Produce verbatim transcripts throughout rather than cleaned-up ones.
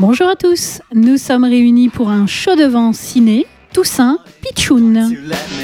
Bonjour à tous, nous sommes réunis pour un show de vent ciné, Toussaint Pitchoun.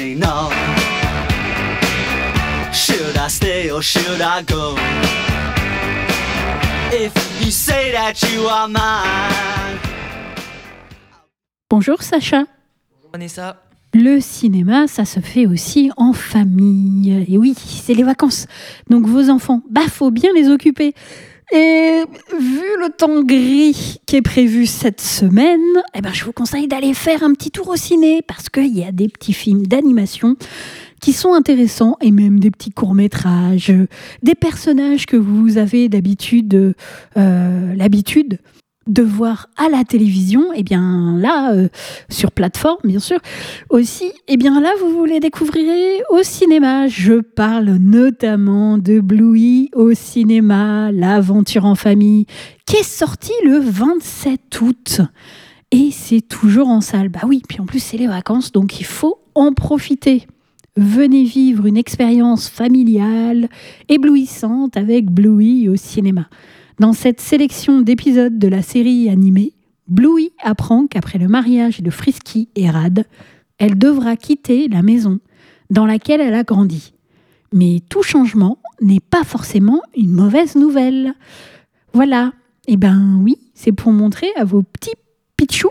Bonjour Sacha. Bonjour Vanessa. Le cinéma, ça se fait aussi en famille. Et oui, c'est les vacances. Donc vos enfants, bah faut bien les occuper. Et vu le temps gris qui est prévu cette semaine, eh ben, je vous conseille d'aller faire un petit tour au ciné parce qu'il y a des petits films d'animation qui sont intéressants et même des petits courts-métrages, des personnages que vous avez d'habitude, euh, l'habitude de voir à la télévision, et eh bien là, euh, sur plateforme bien sûr, aussi, et eh bien là vous vous les découvrirez au cinéma. Je parle notamment de Bluey au cinéma, l'aventure en famille, qui est sorti le vingt-sept août. Et c'est toujours en salle. Bah oui, puis en plus c'est les vacances, donc il faut en profiter. Venez vivre une expérience familiale, éblouissante avec Bluey au cinéma. Dans cette sélection d'épisodes de la série animée, Bluey apprend qu'après le mariage de Frisky et Rad, elle devra quitter la maison dans laquelle elle a grandi. Mais tout changement n'est pas forcément une mauvaise nouvelle. Voilà, et ben oui, c'est pour montrer à vos petits pitchous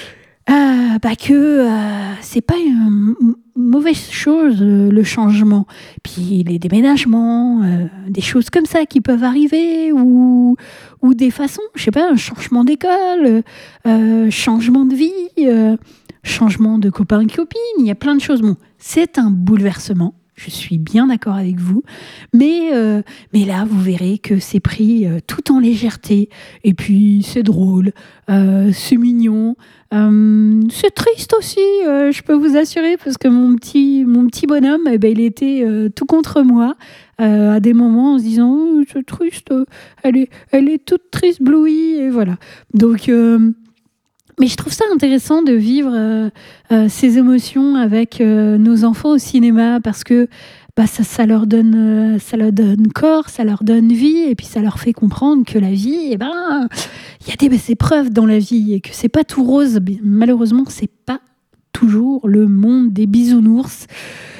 euh, bah que euh, c'est pas une mauvaise chose, euh, le changement. Puis les déménagements, euh, des choses comme ça qui peuvent arriver, ou, ou des façons, je sais pas, un changement d'école, euh, changement de vie, euh, changement de copains et copines, il y a plein de choses. Bon, c'est un bouleversement. Je suis bien d'accord avec vous, mais, euh, mais là, vous verrez que c'est pris euh, tout en légèreté. Et puis, c'est drôle, euh, c'est mignon, euh, c'est triste aussi, euh, je peux vous assurer, parce que mon petit, mon petit bonhomme, eh ben, il était euh, tout contre moi euh, à des moments en se disant oh, « c'est triste, elle est, elle est toute triste, Bluey », et voilà. Donc... Euh, Mais je trouve ça intéressant de vivre euh, euh, ces émotions avec euh, nos enfants au cinéma parce que bah, ça, ça, leur donne, euh, ça leur donne corps, ça leur donne vie et puis ça leur fait comprendre que la vie, eh ben, il y a des épreuves dans la vie et que c'est pas tout rose. Malheureusement, c'est pas toujours le monde des bisounours.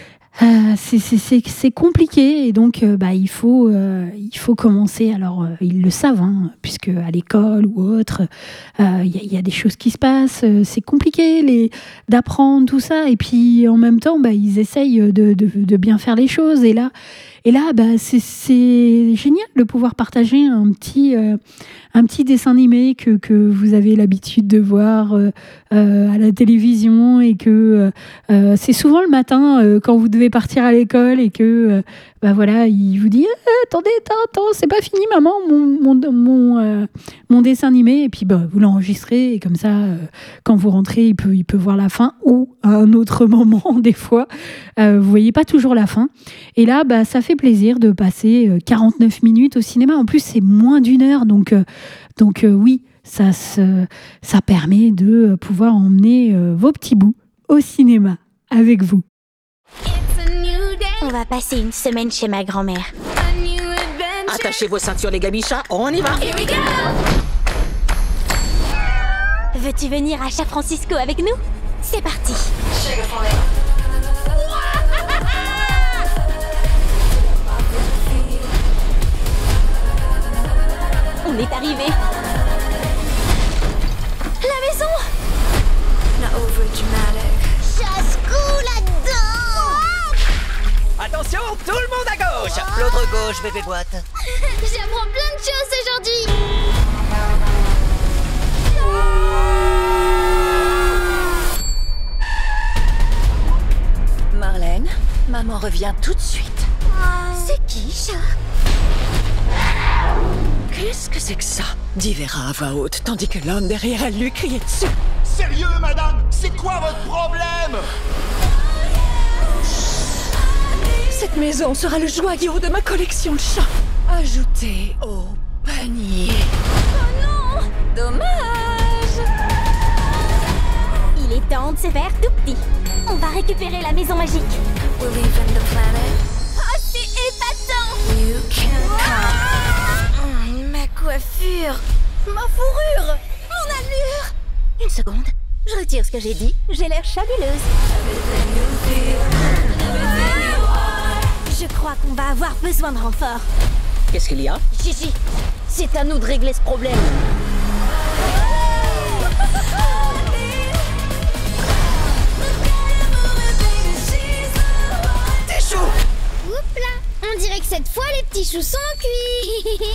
Euh, c'est, c'est, c'est, c'est compliqué et donc euh, bah, il, faut, euh, il faut commencer. Alors, euh, ils le savent, hein, puisque à l'école ou autre, il euh, y, y a des choses qui se passent. Euh, c'est compliqué les, d'apprendre tout ça. Et puis, en même temps, bah, ils essayent de, de, de bien faire les choses. Et là, et là bah, c'est, c'est génial de pouvoir partager un petit, euh, un petit dessin animé que, que vous avez l'habitude de voir euh, euh, à la télévision et que euh, c'est souvent le matin euh, quand vous devez partir à l'école et que euh, bah voilà, il vous dit eh, attendez, attends, attends, c'est pas fini maman, mon, mon, mon, euh, mon dessin animé, et puis bah, vous l'enregistrez et comme ça euh, quand vous rentrez il peut, il peut voir la fin ou à un autre moment des fois euh, vous voyez pas toujours la fin et là bah, ça fait plaisir de passer euh, quarante-neuf minutes au cinéma. En plus c'est moins d'une heure donc, euh, donc euh, oui ça, se, ça permet de pouvoir emmener euh, vos petits bouts au cinéma avec vous. On va passer une semaine chez ma grand-mère. Attachez vos ceintures les gabichas, on y va. Veux-tu venir à San Francisco avec nous? C'est parti. On est arrivé. La maison. Chasse-cou là-dedans. Attention, tout le monde à gauche. L'autre gauche, bébé boîte. J'apprends plein de choses aujourd'hui. Marlène, maman revient tout de suite. C'est qui, chat? Qu'est-ce que c'est que ça? Dit Vera à voix haute, tandis que l'homme derrière elle lui criait dessus. Sérieux, madame? C'est quoi votre problème? Cette maison sera le joyau de ma collection de chats. Ajoutez au panier. Oh non! Dommage! Il est temps de se faire tout petit. On va récupérer la maison magique. We're leaving the planet. Oh, c'est épatant! You can come. Ah, ma coiffure! Ma fourrure! Mon allure. Une seconde, je retire ce que j'ai dit. J'ai l'air fabuleuse. Je crois qu'on va avoir besoin de renfort. Qu'est-ce qu'il y a? Gigi, c'est à nous de régler ce problème. T'es chaud! Oups là, on dirait que cette fois les petits choux sont cuits.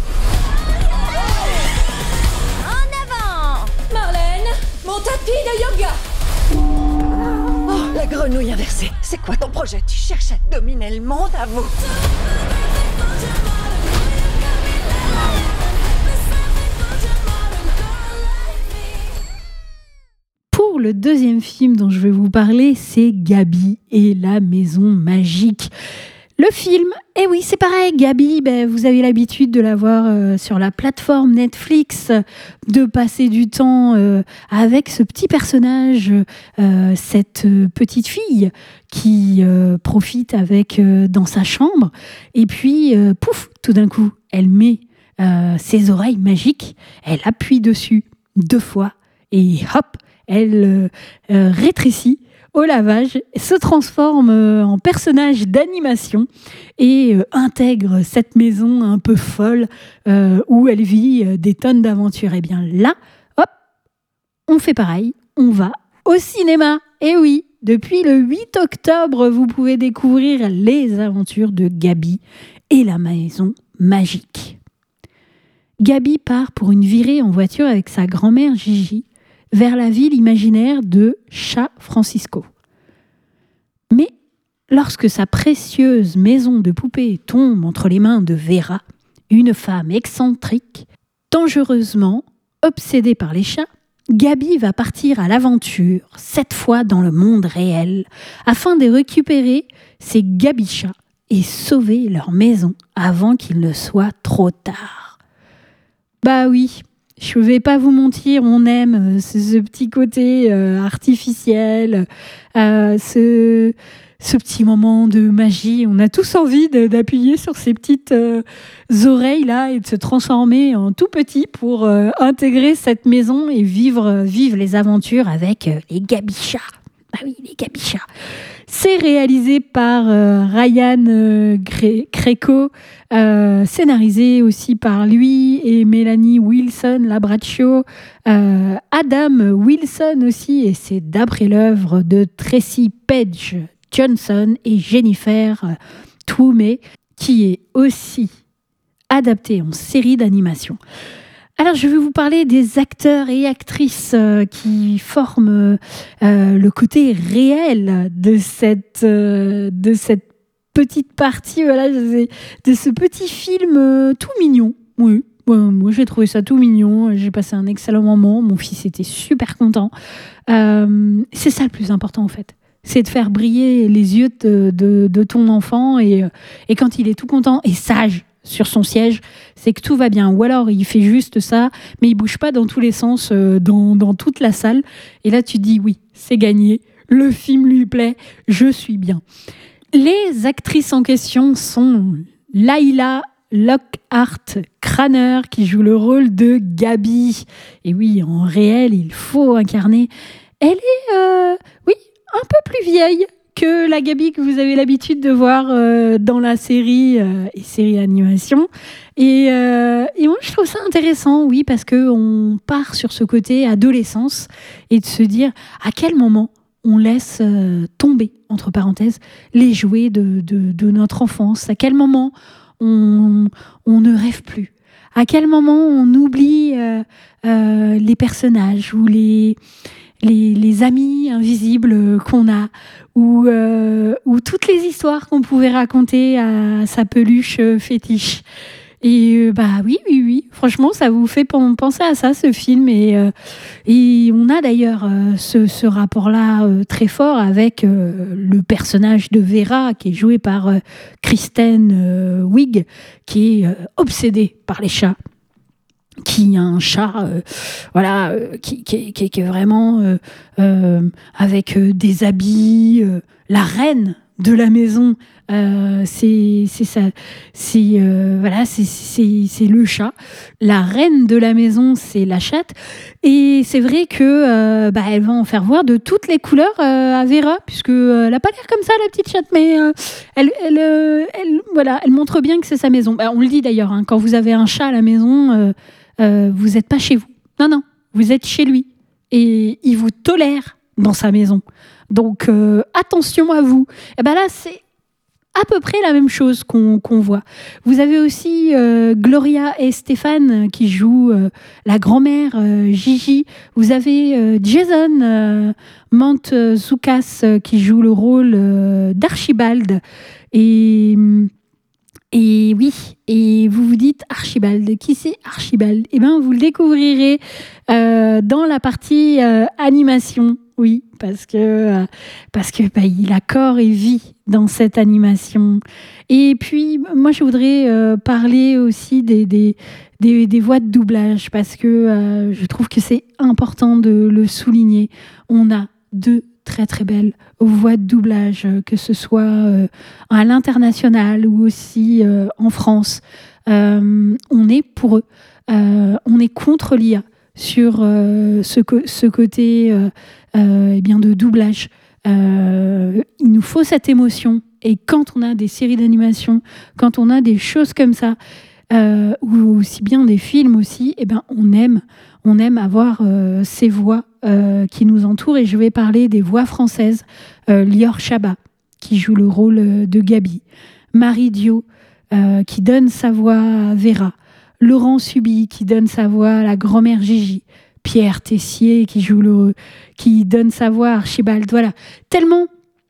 En avant! Marlène, mon tapis de yoga! Oh, la grenouille inversée. C'est quoi ton projet? Tu cherches à dominer le monde à vous? Pour le deuxième film dont je vais vous parler, c'est Gabi et la maison magique. Le film, eh oui, c'est pareil, Gabi, ben, vous avez l'habitude de la voir euh, sur la plateforme Netflix, de passer du temps euh, avec ce petit personnage, euh, cette euh, petite fille qui euh, profite avec euh, dans sa chambre, et puis, euh, pouf, tout d'un coup, elle met euh, ses oreilles magiques, elle appuie dessus deux fois, et hop, elle euh, euh, rétrécit au lavage, se transforme euh, en personnage d'animation et euh, intègre cette maison un peu folle euh, où elle vit euh, des tonnes d'aventures. Et bien là, hop, on fait pareil, on va au cinéma. Et oui, depuis le huit octobre, vous pouvez découvrir les aventures de Gabi et la maison magique. Gabi part pour une virée en voiture avec sa grand-mère Gigi vers la ville imaginaire de San Francisco. Mais lorsque sa précieuse maison de poupée tombe entre les mains de Vera, une femme excentrique, dangereusement obsédée par les chats, Gabi va partir à l'aventure, cette fois dans le monde réel, afin de récupérer ses Gabichas et sauver leur maison avant qu'il ne soit trop tard. Bah oui, je ne vais pas vous mentir, on aime ce, ce petit côté euh, artificiel, euh, ce, ce petit moment de magie. On a tous envie de, d'appuyer sur ces petites euh, oreilles-là et de se transformer en tout petit pour euh, intégrer cette maison et vivre, vivre les aventures avec euh, les Gabichas. Bah oui, les Gabichas. C'est réalisé par euh, Ryan euh, Greco, euh, scénarisé aussi par lui et Mélanie Wilson Labraccio, euh, Adam Wilson aussi, et c'est d'après l'œuvre de Tracy Page Johnson et Jennifer euh, Twomey, qui est aussi adapté en série d'animation. Alors, je vais vous parler des acteurs et actrices euh, qui forment euh, le côté réel de cette, euh, de cette petite partie, voilà, de ce petit film euh, tout mignon. Oui, ouais, moi j'ai trouvé ça tout mignon, j'ai passé un excellent moment, mon fils était super content. Euh, c'est ça le plus important en fait. C'est de faire briller les yeux de, de, de ton enfant et, et quand il est tout content et sage sur son siège, c'est que tout va bien. Ou alors, il fait juste ça, mais il bouge pas dans tous les sens, euh, dans, dans toute la salle. Et là, tu dis, oui, c'est gagné. Le film lui plaît, je suis bien. Les actrices en question sont Laila Lockhart Craner, qui joue le rôle de Gabi. Et oui, en réel, il faut incarner. Elle est, euh, oui, un peu plus vieille que la Gabi que vous avez l'habitude de voir euh, dans la série euh, et série animation. Et, euh, et moi, je trouve ça intéressant, oui, parce qu'on part sur ce côté adolescence et de se dire à quel moment on laisse euh, tomber, entre parenthèses, les jouets de, de, de notre enfance, à quel moment on, on ne rêve plus, à quel moment on oublie euh, euh, les personnages ou les... Les, les amis invisibles qu'on a, ou, euh, ou toutes les histoires qu'on pouvait raconter à sa peluche fétiche. Et euh, bah oui, oui, oui, franchement, ça vous fait penser à ça, ce film. Et, euh, et on a d'ailleurs euh, ce, ce rapport-là euh, très fort avec euh, le personnage de Vera, qui est joué par euh, Kristen euh, Wiig, qui est euh, obsédée par les chats. Qui a un chat, euh, voilà, euh, qui, qui, qui, qui est vraiment euh, euh, avec euh, des habits, euh, la reine de la maison, euh, c'est c'est ça, c'est euh, voilà, c'est c'est c'est le chat. La reine de la maison, c'est la chatte. Et c'est vrai que euh, bah, elle va en faire voir de toutes les couleurs euh, à Vera, puisque euh, elle a pas l'air comme ça, la petite chatte, mais euh, elle elle, euh, elle voilà, elle montre bien que c'est sa maison. Bah, on le dit d'ailleurs, hein, quand vous avez un chat à la maison, euh, euh, vous n'êtes pas chez vous. Non non, vous êtes chez lui et il vous tolère dans sa maison. Donc euh, attention à vous. Et ben là, c'est à peu près la même chose qu'on qu'on voit. Vous avez aussi euh, Gloria et Stéphane qui jouent euh, la grand-mère euh, Gigi. Vous avez euh, Jason euh, Mantzoukas euh, qui joue le rôle euh, d'Archibald. Et, et oui, et vous vous dites Archibald. Qui c'est Archibald ? Eh bien, vous le découvrirez euh, dans la partie euh, animation. Oui, parce que, euh, parce que bah, il a corps et vie dans cette animation. Et puis, moi, je voudrais euh, parler aussi des, des, des, des voix de doublage, parce que euh, je trouve que c'est important de le souligner. On a deux très, très belles voix de doublage, que ce soit euh, à l'international ou aussi euh, en France. Euh, on est pour eux. Euh, on est contre l'I A sur euh, ce, co- ce côté euh, euh, eh bien de doublage. Euh, il nous faut cette émotion, et quand on a des séries d'animation, quand on a des choses comme ça, euh, ou aussi bien des films aussi, eh ben on aime, on aime avoir euh, ces voix euh, qui nous entourent. Et je vais parler des voix françaises. euh, Lior Chabat qui joue le rôle de Gabi, Marie Dio euh, qui donne sa voix à Vera, Laurent Suby qui donne sa voix à la grand-mère Gigi, Pierre Tessier qui joue le, qui donne sa voix à Archibald. Voilà, tellement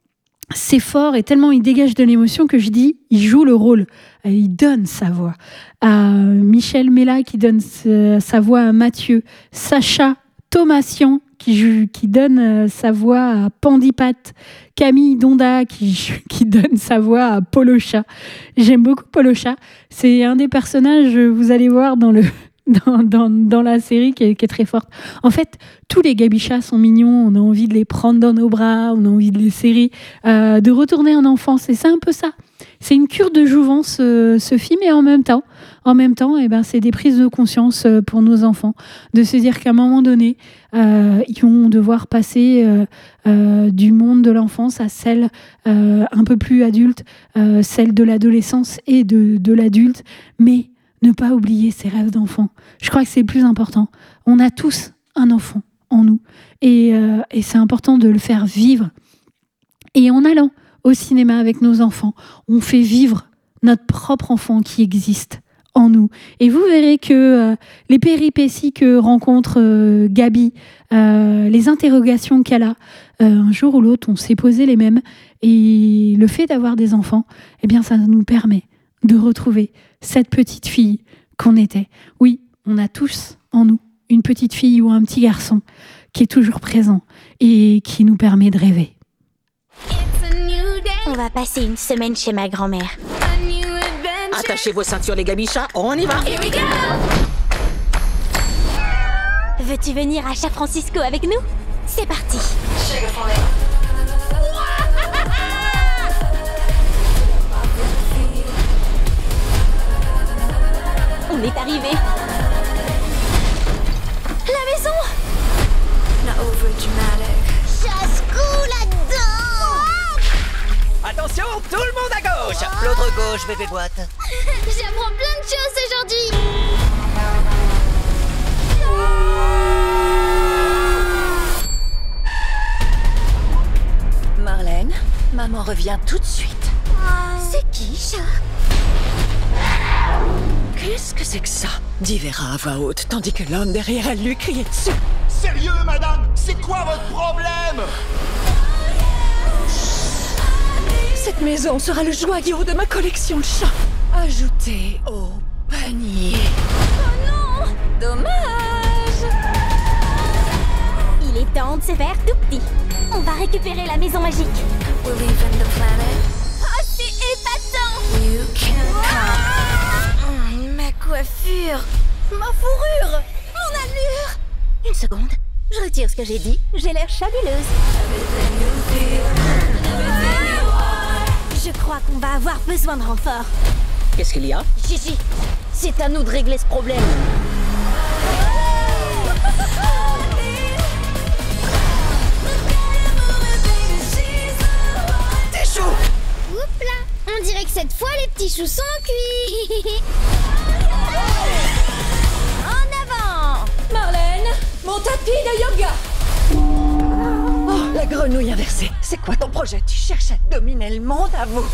c'est fort et tellement il dégage de l'émotion que je dis, il joue le rôle, il donne sa voix. À Michel Mella qui donne sa, sa voix à Mathieu, Sacha Thomasian qui, joue, qui donne sa voix à Pandipat, Camille Donda qui, qui donne sa voix à Polocha. J'aime beaucoup Polocha, c'est un des personnages, vous allez voir dans le... Dans, dans, dans la série qui est, qui est très forte. En fait, tous les gabichas sont mignons, on a envie de les prendre dans nos bras, on a envie de les serrer, euh, de retourner en enfance, et c'est un peu ça. C'est une cure de jouvence, euh, ce film, et en même temps, en même temps, eh ben, c'est des prises de conscience euh, pour nos enfants, de se dire qu'à un moment donné, euh, ils vont devoir passer euh, euh, du monde de l'enfance à celle euh, un peu plus adulte, euh, celle de l'adolescence et de, de l'adulte, mais ne pas oublier ses rêves d'enfant. Je crois que c'est le plus important. On a tous un enfant en nous. Et, euh, et c'est important de le faire vivre. Et en allant au cinéma avec nos enfants, on fait vivre notre propre enfant qui existe en nous. Et vous verrez que euh, les péripéties que rencontre euh, Gabi, euh, les interrogations qu'elle a, euh, un jour ou l'autre, on s'est posé les mêmes. Et le fait d'avoir des enfants, eh bien, ça nous permet de retrouver cette petite fille qu'on était. Oui, on a tous en nous une petite fille ou un petit garçon qui est toujours présent et qui nous permet de rêver. On va passer une semaine chez ma grand-mère. Attachez vos ceintures les gabichas, on y va. Veux-tu venir à San Francisco avec nous ? C'est parti. On est arrivé. La maison. Not over dramatic. Chasse-cou là-dedans. Attention, tout le monde à gauche. L'autre gauche, bébé boîte. J'apprends plein de choses aujourd'hui. Marlène, maman revient tout de suite. C'est qui, chat? Qu'est-ce que c'est que ça? Dit Vera à voix haute, tandis que l'homme derrière elle lui criait dessus. Sérieux, madame? C'est quoi votre problème? Cette maison sera le joyau de ma collection de chats. Ajouté au panier. Oh non! Dommage. Il est temps de se faire tout petit. On va récupérer la maison magique. We're leaving the planet. Oh, c'est épatant! You can come. Mmh, ma coiffure! Ma fourrure! Mon allure! Une seconde. Je retire ce que j'ai dit. J'ai l'air fabuleuse. Besoin de renfort. Qu'est-ce qu'il y a? Gigi, c'est à nous de régler ce problème. Des choux! Oups là, on dirait que cette fois les petits choux sont cuits. En avant. Marlène, mon tapis de yoga. Oh, la grenouille inversée. C'est quoi ton projet? Tu cherches à dominer le monde à vous.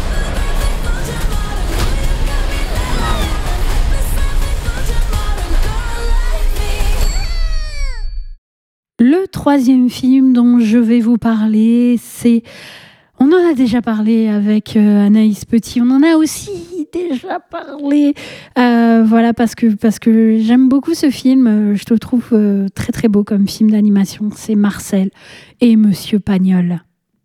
Le troisième film dont je vais vous parler, c'est... On en a déjà parlé avec euh, Anaïs Petit, on en a aussi déjà parlé, euh, voilà, parce que, parce que j'aime beaucoup ce film, je le trouve euh, très très beau comme film d'animation, c'est Marcel et Monsieur Pagnol.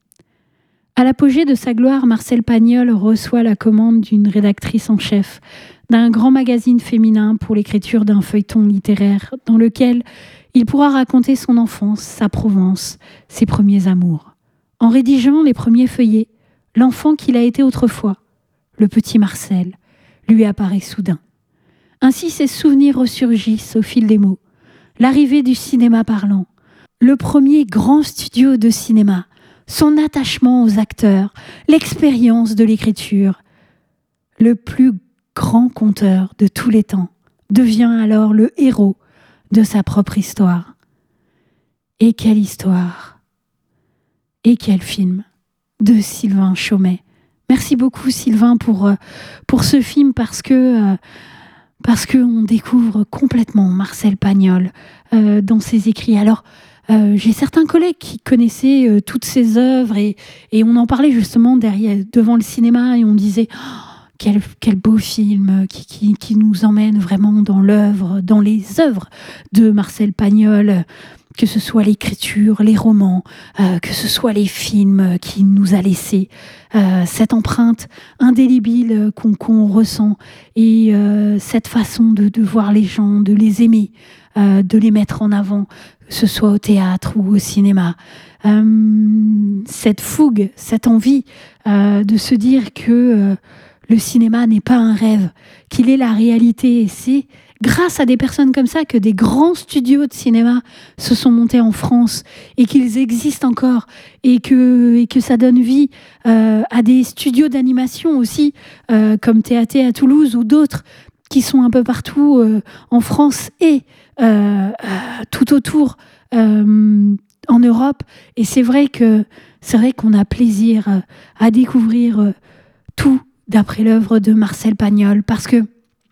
À l'apogée de sa gloire, Marcel Pagnol reçoit la commande d'une rédactrice en chef d'un grand magazine féminin pour l'écriture d'un feuilleton littéraire dans lequel il pourra raconter son enfance, sa Provence, ses premiers amours. En rédigeant les premiers feuillets, l'enfant qu'il a été autrefois, le petit Marcel, lui apparaît soudain. Ainsi ses souvenirs ressurgissent au fil des mots. L'arrivée du cinéma parlant, le premier grand studio de cinéma, son attachement aux acteurs, l'expérience de l'écriture. Le plus grand conteur de tous les temps devient alors le héros de sa propre histoire. Et quelle histoire! Et quel film de Sylvain Chomet. Merci beaucoup Sylvain pour, pour ce film parce que parce qu'on découvre complètement Marcel Pagnol euh, dans ses écrits. Alors, euh, j'ai certains collègues qui connaissaient euh, toutes ses œuvres et, et on en parlait justement derrière, devant le cinéma et on disait oh, quel, quel beau film qui, qui, qui nous emmène vraiment dans l'œuvre, dans les œuvres de Marcel Pagnol. Que ce soit l'écriture, les romans, euh, que ce soit les films qu'il nous a laissés, euh, cette empreinte indélébile qu'on, qu'on ressent et euh, cette façon de, de voir les gens, de les aimer, euh, de les mettre en avant, que ce soit au théâtre ou au cinéma. Euh, cette fougue, cette envie euh, de se dire que euh, le cinéma n'est pas un rêve, qu'il est la réalité. Et c'est grâce à des personnes comme ça que des grands studios de cinéma se sont montés en France et qu'ils existent encore et que, et que ça donne vie euh, à des studios d'animation aussi, euh, comme T A T à Toulouse ou d'autres qui sont un peu partout euh, en France et euh, euh, tout autour euh, en Europe. Et c'est vrai que c'est vrai qu'on a plaisir euh, à découvrir euh, tout d'après l'œuvre de Marcel Pagnol parce que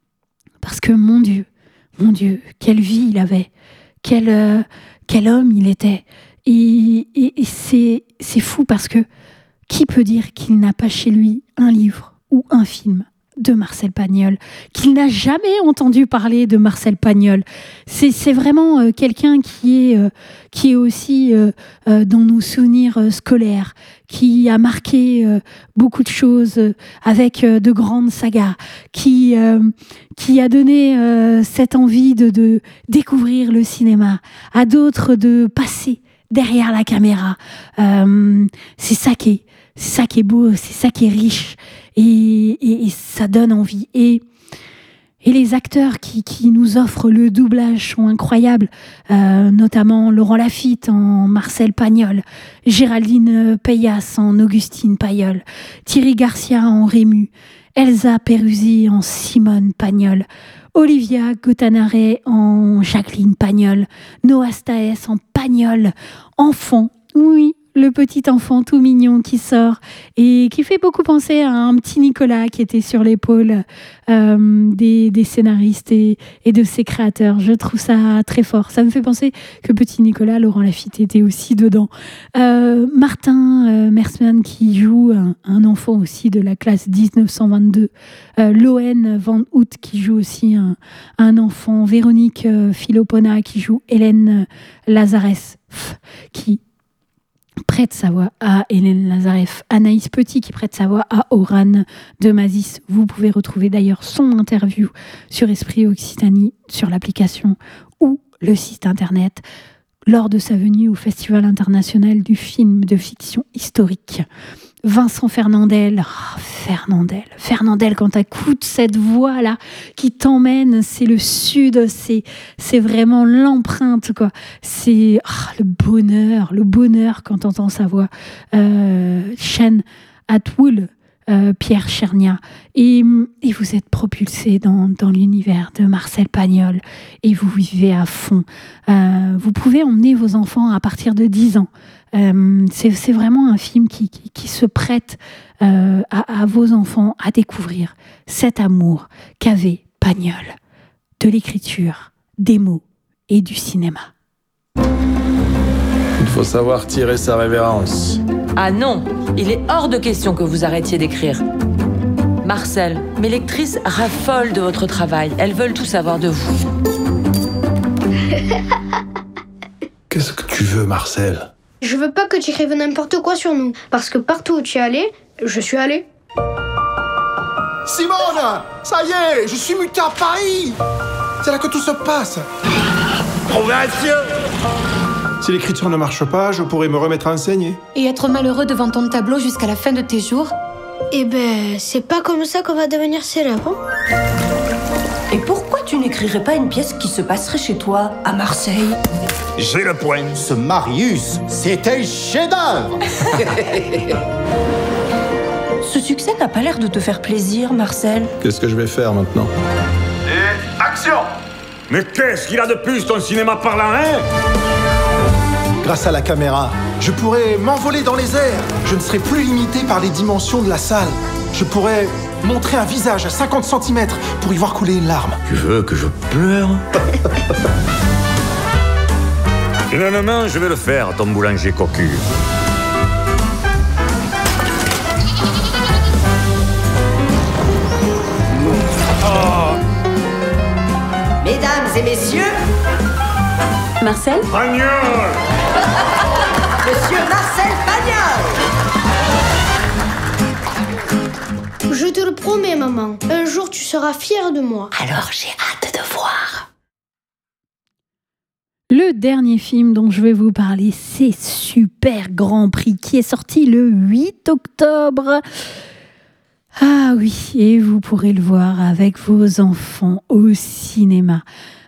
Parce que, mon Dieu, mon Dieu, quelle vie il avait, quel, euh, quel homme il était. Et, et, et c'est, c'est fou parce que qui peut dire qu'il n'a pas chez lui un livre ou un film de Marcel Pagnol, qu'il n'a jamais entendu parler de Marcel Pagnol. C'est, c'est vraiment euh, quelqu'un qui est, euh, qui est aussi euh, euh, dans nos souvenirs euh, scolaires, qui a marqué euh, beaucoup de choses euh, avec euh, de grandes sagas, qui, euh, qui a donné euh, cette envie de, de découvrir le cinéma, à d'autres de passer derrière la caméra. Euh, c'est ça qui est, c'est ça qui est beau, c'est ça qui est riche. Et, et, et ça donne envie. Et, et les acteurs qui, qui nous offrent le doublage sont incroyables, euh, notamment Laurent Lafitte en Marcel Pagnol, Géraldine Payas en Augustine Pagnol, Thierry Garcia en Rému, Elsa Peruzzi en Simone Pagnol, Olivia Gottanare en Jacqueline Pagnol, Noah Staes en Pagnol, enfant, oui, le petit enfant tout mignon qui sort et qui fait beaucoup penser à un petit Nicolas qui était sur l'épaule euh, des, des scénaristes et, et de ses créateurs. Je trouve ça très fort. Ça me fait penser que petit Nicolas, Laurent Lafitte était aussi dedans. Euh, Martin euh, Mersman qui joue un, un enfant aussi de la classe dix-neuf cent vingt-deux. Euh, Loen Van Hout qui joue aussi un, un enfant. Véronique euh, Filopona qui joue Hélène Lazares qui prête sa voix à Hélène Lazareff, Anaïs Petit qui prête sa voix à Oran de Mazis. Vous pouvez retrouver d'ailleurs son interview sur Esprit Occitanie, sur l'application ou le site internet, lors de sa venue au Festival international du film de fiction historique. Vincent Fernandel, oh, Fernandel, Fernandel, quand t'écoutes cette voix-là qui t'emmène, c'est le sud, c'est, c'est vraiment l'empreinte, quoi. C'est oh, le bonheur, le bonheur quand t'entends sa voix. Euh, Shen Atwood, euh, Pierre Chernia. Et, et vous êtes propulsé dans, dans l'univers de Marcel Pagnol et vous vivez à fond. Euh, vous pouvez emmener vos enfants à partir de dix ans. Euh, c'est, c'est vraiment un film qui, qui, qui se prête euh, à, à vos enfants à découvrir cet amour qu'avait Pagnol de l'écriture, des mots et du cinéma. Il faut savoir tirer sa révérence. Ah non, il est hors de question que vous arrêtiez d'écrire. Marcel, mes lectrices raffolent de votre travail. Elles veulent tout savoir de vous. Qu'est-ce que tu veux, Marcel ? Je veux pas que tu écrives n'importe quoi sur nous, parce que partout où tu es allé, je suis allé. Simone, ça y est, je suis muté à Paris. C'est là que tout se passe. Provinciaux. Si l'écriture ne marche pas, je pourrais me remettre à enseigner. Et être malheureux devant ton tableau jusqu'à la fin de tes jours. Eh ben, c'est pas comme ça qu'on va devenir célèbre. Et pourquoi tu n'écrirais pas une pièce qui se passerait chez toi, à Marseille ? J'ai le point. Ce Marius, c'est un chef-d'œuvre. Ce succès n'a pas l'air de te faire plaisir, Marcel. Qu'est-ce que je vais faire maintenant ? Et action. Mais qu'est-ce qu'il a de plus ton cinéma parlant, hein ? Grâce à la caméra, je pourrais m'envoler dans les airs. Je ne serai plus limité par les dimensions de la salle. Je pourrais montrer un visage à cinquante centimètres pour y voir couler une larme. Tu veux que je pleure ? Finalement, je vais le faire, ton boulanger cocu. Oh. Mesdames et messieurs, Marcel ? Pagnol ! Monsieur Marcel Pagnol ! Je te le promets, maman. Un jour, tu seras fière de moi. Alors j'ai hâte de voir. Le dernier film dont je vais vous parler, c'est Super Grand Prix, qui est sorti le huit octobre. Ah oui, et vous pourrez le voir avec vos enfants au cinéma.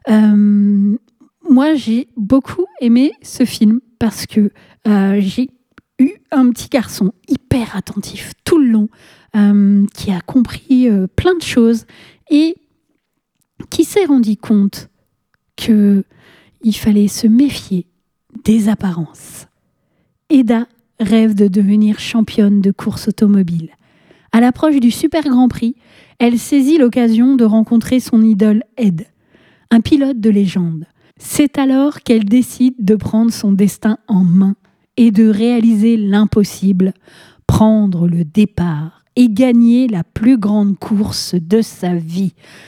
Euh, moi, j'ai beaucoup aimé ce film parce que euh, j'ai eu un petit garçon hyper attentif tout le long, euh, qui a compris euh, plein de choses et qui s'est rendu compte que il fallait se méfier des apparences. Eda rêve de devenir championne de course automobile. À l'approche du Super Grand Prix, elle saisit l'occasion de rencontrer son idole Ed, un pilote de légende. C'est alors qu'elle décide de prendre son destin en main et de réaliser l'impossible, prendre le départ et gagner la plus grande course de sa vie.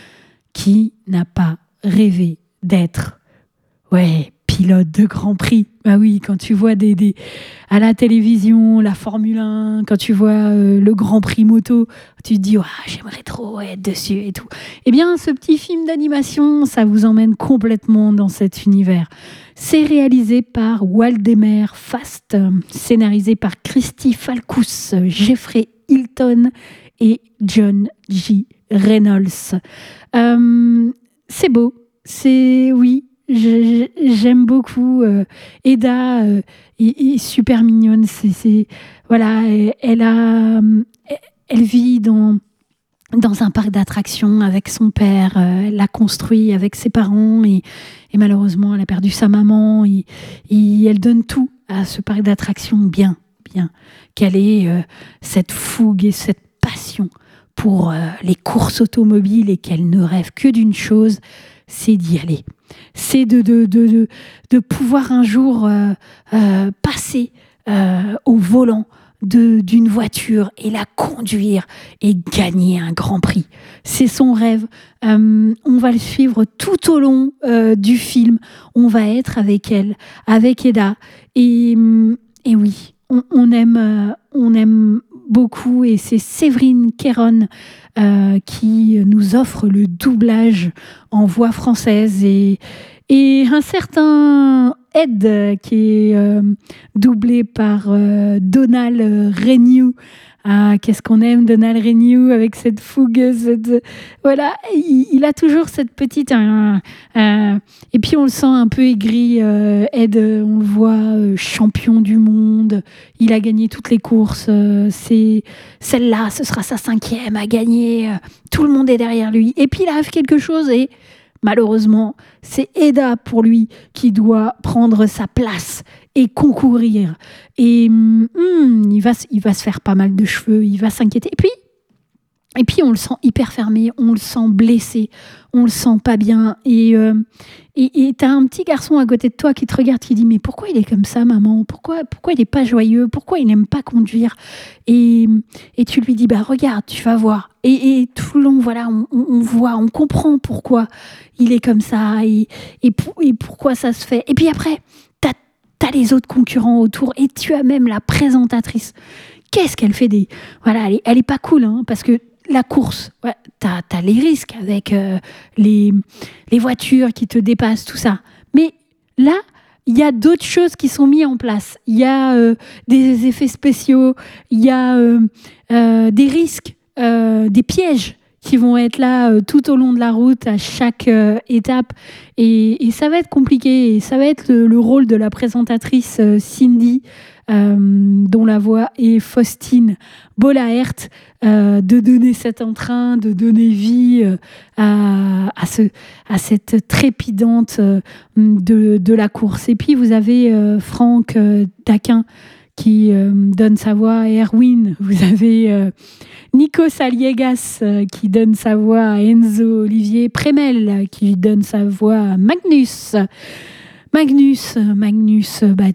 Qui n'a pas rêvé d'être Ouais, pilote de Grand Prix. Bah oui, quand tu vois des, des à la télévision, la Formule un, quand tu vois euh, le Grand Prix moto, tu te dis, ouais, j'aimerais trop être dessus et tout. Eh bien, ce petit film d'animation, ça vous emmène complètement dans cet univers. C'est réalisé par Waldemar Fast, scénarisé par Christy Falkus, Jeffrey Hilton et John G. Reynolds. Euh, c'est beau, c'est... oui. Je, j'aime beaucoup euh, Eda euh, est, est super mignonne. C'est, c'est voilà, elle a, elle vit dans dans un parc d'attractions avec son père. Euh, elle l'a construit avec ses parents et, et malheureusement elle a perdu sa maman. Et, et elle donne tout à ce parc d'attractions bien, bien. Qu'elle ait euh, cette fougue et cette passion pour euh, les courses automobiles et qu'elle ne rêve que d'une chose, c'est d'y aller. C'est de, de, de, de, de pouvoir un jour euh, euh, passer euh, au volant de, d'une voiture et la conduire et gagner un grand prix. C'est son rêve. Euh, on va le suivre tout au long euh, du film. On va être avec elle, avec Eda. Et, et oui, on, on, aime, euh, on aime beaucoup et c'est Séverine Kéron euh, qui nous offre le doublage en voix française et, Et un certain Ed, qui est euh, doublé par euh, Donald Renew. Ah, qu'est-ce qu'on aime Donald Renew avec cette fougue, cette... voilà, il, il a toujours cette petite, euh, euh, et puis on le sent un peu aigri. Euh, Ed, on le voit euh, champion du monde, il a gagné toutes les courses. Euh, c'est celle-là, ce sera sa cinquième à gagner. Tout le monde est derrière lui. Et puis il arrive quelque chose et malheureusement, c'est Eda pour lui qui doit prendre sa place et concourir. Et hum, il, va, il va se faire pas mal de cheveux, il va s'inquiéter. Et puis, et puis on le sent hyper fermé, on le sent blessé, on le sent pas bien. Et euh, et t'as un petit garçon à côté de toi qui te regarde, qui dit « Mais pourquoi il est comme ça, maman ? Pourquoi, pourquoi il est pas joyeux ? Pourquoi il n'aime pas conduire ?» et, et tu lui dis « Bah regarde, tu vas voir. » Et, et tout le long, voilà, on, on voit, on comprend pourquoi il est comme ça et, et, et pourquoi ça se fait. Et puis après, t'as, t'as les autres concurrents autour et tu as même la présentatrice. Qu'est-ce qu'elle fait des... Voilà, elle est, elle est pas cool, hein, parce que la course, ouais, t'as, t'as les risques avec euh, les, les voitures qui te dépassent, tout ça. Mais là, il y a d'autres choses qui sont mises en place. Il y a euh, des effets spéciaux, il y a euh, euh, des risques, euh, des pièges qui vont être là euh, tout au long de la route, à chaque euh, étape. Et, et ça va être compliqué. Et ça va être le, le rôle de la présentatrice euh, Cindy, Euh, dont la voix est Faustine Bollaert, euh, de donner cet entrain, de donner vie euh, à, à, ce, à cette trépidante euh, de, de la course. Et puis vous avez euh, Franck euh, Daquin qui euh, donne sa voix à Erwin. Vous avez euh, Nico Saliegas euh, qui donne sa voix à Enzo Olivier Prémel qui donne sa voix à Magnus. Magnus, Magnus, bah,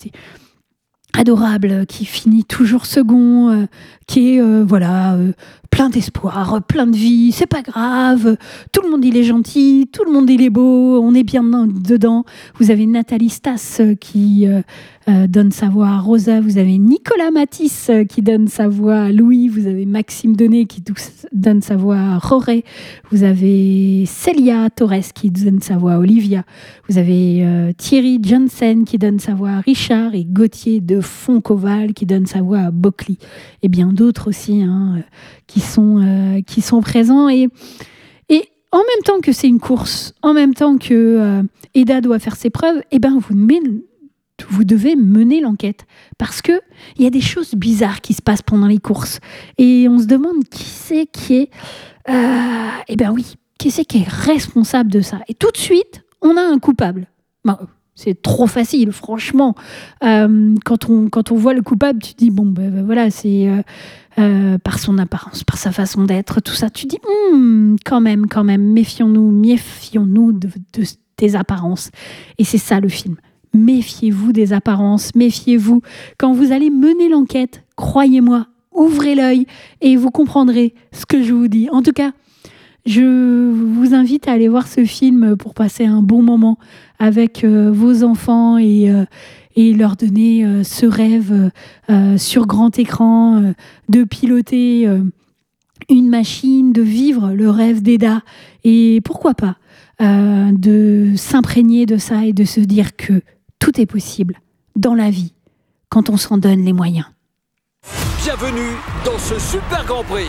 adorable, qui finit toujours second, euh, qui est euh, voilà euh, plein d'espoir, plein de vie, c'est pas grave, tout le monde il est gentil, tout le monde il est beau, on est bien dedans. Vous avez Nathalie Stas euh, qui euh, euh, donne sa voix à Rosa, vous avez Nicolas Matisse euh, qui donne sa voix à Louis, vous avez Maxime Donnet qui donne sa voix à Roré, vous avez Célia Torres qui donne sa voix à Olivia, vous avez euh, Thierry Janssen qui donne sa voix à Richard et Gauthier de Foncoval qui donne sa voix à Bocli, et bien d'autres aussi hein, euh, qui sont euh, qui sont présents et et en même temps que c'est une course, en même temps que euh, Eda doit faire ses preuves, et ben vous menez, vous devez mener l'enquête parce que il y a des choses bizarres qui se passent pendant les courses et on se demande qui c'est qui est euh, et ben oui, qui c'est qui est responsable de ça. Et tout de suite, on a un coupable. Ben, c'est trop facile, franchement. Euh, quand on quand on voit le coupable, tu te dis bon ben, ben voilà, c'est euh, euh, par son apparence, par sa façon d'être, tout ça. Tu te dis hm, quand même, quand même, méfions-nous, méfions-nous de, de des apparences. Et c'est ça le film. Méfiez-vous des apparences, méfiez-vous. Quand vous allez mener l'enquête, croyez-moi, ouvrez l'œil et vous comprendrez ce que je vous dis. En tout cas, je vous invite à aller voir ce film pour passer un bon moment avec euh, vos enfants et, euh, et leur donner euh, ce rêve euh, sur grand écran, euh, de piloter euh, une machine, de vivre le rêve d'Eda et pourquoi pas euh, de s'imprégner de ça et de se dire que tout est possible dans la vie quand on s'en donne les moyens. Bienvenue dans ce super Grand Prix.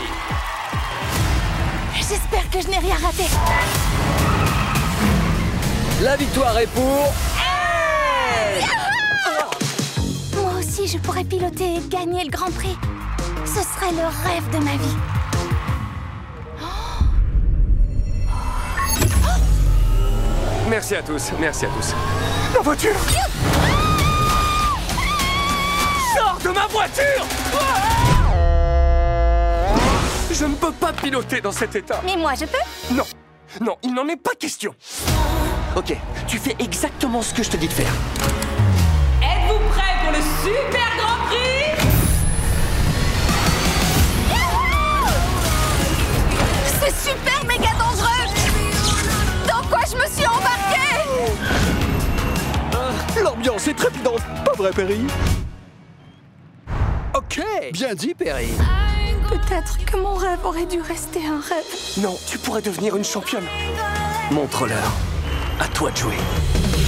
J'espère que je n'ai rien raté. La victoire est pour... Moi aussi, je pourrais piloter et gagner le Grand Prix. Ce serait le rêve de ma vie. Merci à tous, merci à tous. La voiture! Sors de ma voiture! Je ne peux pas piloter dans cet état. Mais moi, je peux? Non, non, il n'en est pas question. Ok, tu fais exactement ce que je te dis de faire. Êtes-vous prêts pour le super Grand Prix? C'est super méga dangereux! Dans quoi je me suis embarquée? Euh, L'ambiance est trépidante, pas vrai, Perry? Ok, bien dit, Perry. Peut-être que mon rêve aurait dû rester un rêve. Non, tu pourrais devenir une championne. Montre-leur. À toi de jouer.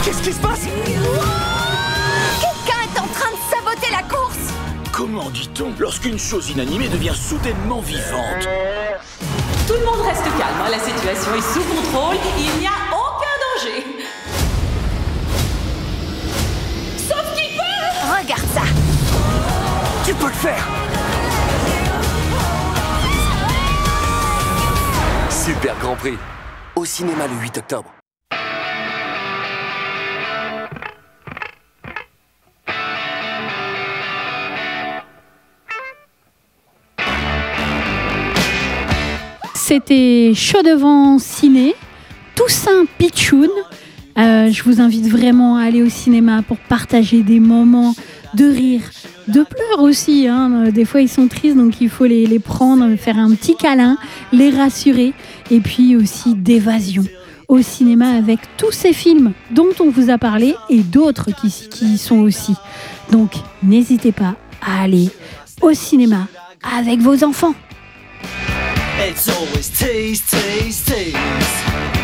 Qu'est-ce qui se passe? Quelqu'un est en train de saboter la course. Comment dit-on lorsqu'une chose inanimée devient soudainement vivante? Tout le monde reste calme, hein. La situation est sous contrôle, il n'y a aucun danger. Sauf qu'il peut. Regarde ça. Tu peux le faire. Super Grand Prix. Au cinéma le huit octobre. C'était Chaud devant ciné, Toussaint Pitchoun. Euh, je vous invite vraiment à aller au cinéma pour partager des moments de rire, de pleurs aussi. Hein. Des fois, ils sont tristes, donc il faut les, les prendre, faire un petit câlin, les rassurer. Et puis aussi d'évasion au cinéma avec tous ces films dont on vous a parlé et d'autres qui, qui y sont aussi. Donc, n'hésitez pas à aller au cinéma avec vos enfants. It's always tease, tease, tease.